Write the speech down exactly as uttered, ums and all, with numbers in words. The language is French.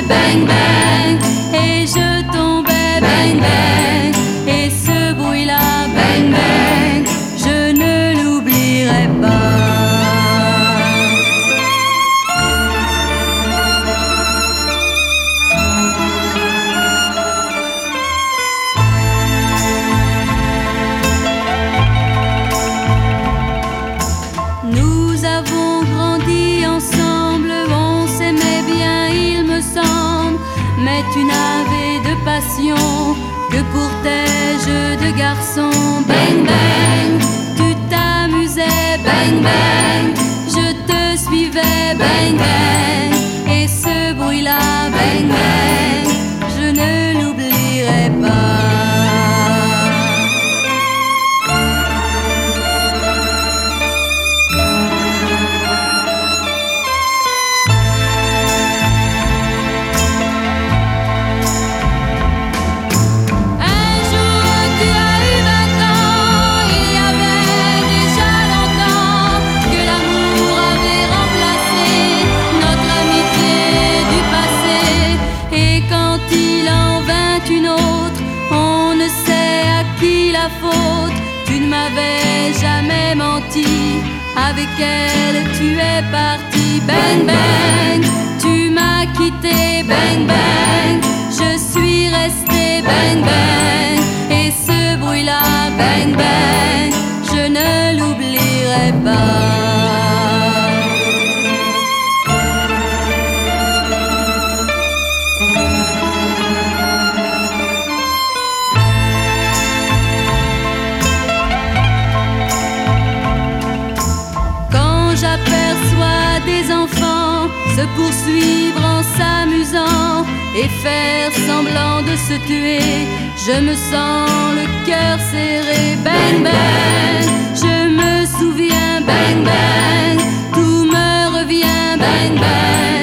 bang bang, et je tombais, bang bang, et ce bruit-là, bang bang, je ne l'oublierai pas. Nous avons grandi ensemble, on s'aimait bien, il me semble, mais tu n'avais de passion que pour tes jeux de garçon. Bang bang, tu t'amusais, bang bang, je te suivais, bang bang, et ce bruit-là, bang bang, je ne l'oublierai pas. Faute, tu ne m'avais jamais menti, avec elle tu es parti. Bang bang, tu m'as quitté, bang bang, je suis resté, bang bang, et ce bruit-là, bang bang, je ne l'oublierai pas. J'aperçois des enfants se poursuivre en s'amusant et faire semblant de se tuer. Je me sens le cœur serré, bang bang, je me souviens, bang bang, tout me revient, bang bang.